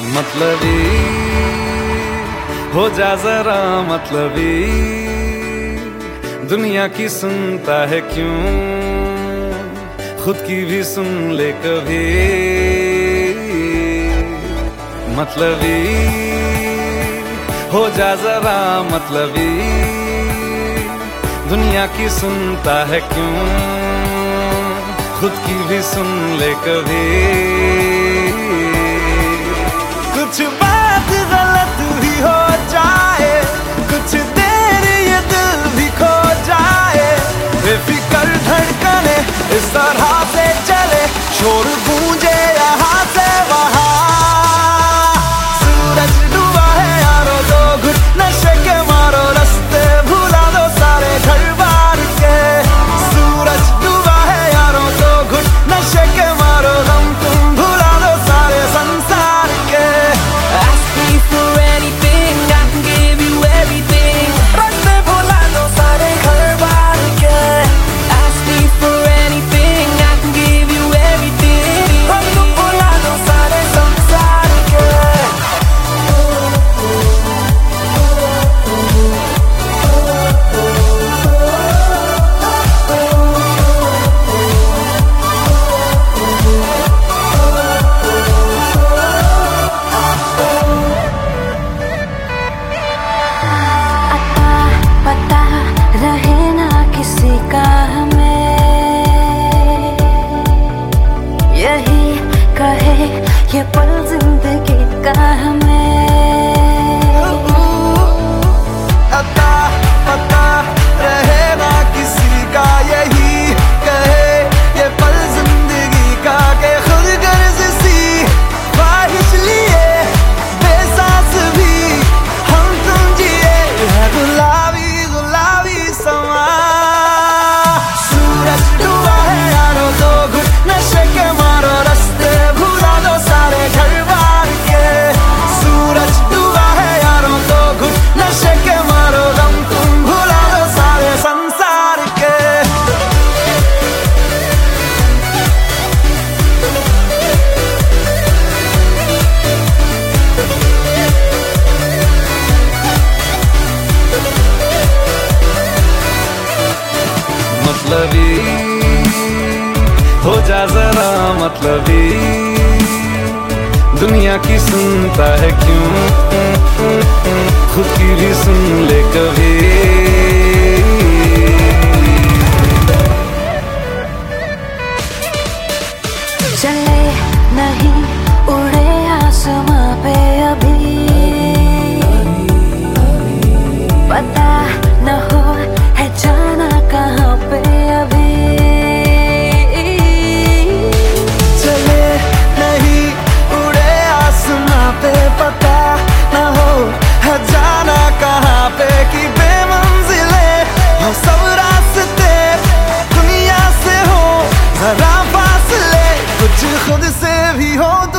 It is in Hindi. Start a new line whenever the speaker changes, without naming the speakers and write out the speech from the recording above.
मतलबी हो जा जरा मतलबी, दुनिया की सुनता है क्यों, खुद की भी सुन ले कभी। मतलबी हो जा जरा मतलबी, दुनिया की सुनता है क्यों, खुद की भी सुन ले कभी। कुछ बात गलत भी हो जाए, कुछ देर ये दिल भी खो जाए, बेफिक्र धड़कने इस तरह से चले, शोर गूंजे यहाँ से वहाँ। सूरज डूबा है यारो, दो घुट नशे के मारो, रास्ते भुला दो सारे घर बार के। सूरज डूबा है यारो, दो घुट नशे के मारो, गम तुम भुला दो सारे संसार के।
Ask me for anything, I can give you everything. रास्ते भुला दो सारे घर बार के। Ask me for anything, I can give you everything. हम तुम भुला दो सारे संसार के।
पता रहे ना किसी का हमें, यही कहे ये पल जिंदगी का हमें।
अता पता रहे ना किसी का, यही कहे ये पल जिंदगी का, के खुद गर्ज सी ख्वाहिश लिए बेसास भी हम तुम जिए है गुलाबी गुलाबी समा। सूरज डूबा है यारो, दो घुट नशे के मारो, रास्ते भुला दो सारे घर बार के। सूरज डूबा है यारो, दो घुट नशे के मारो, गम तुम भुला दो सारे संसार के। मतलबी हो जा जरा मतलबी, दुनिया की सुनता है क्यों, खुद की भी सुन ले कभी।
चले नहीं उड़े आसमां पे अभी, पता न हो है जाना कहाँ पे अभी।
चले नहीं उड़े आसमां पे, पता न हो है जाना कहाँ पे, कि बेमंजिले हो सब रास्ते, दुनिया से हो जरा फासले, कुछ खुद से भी हो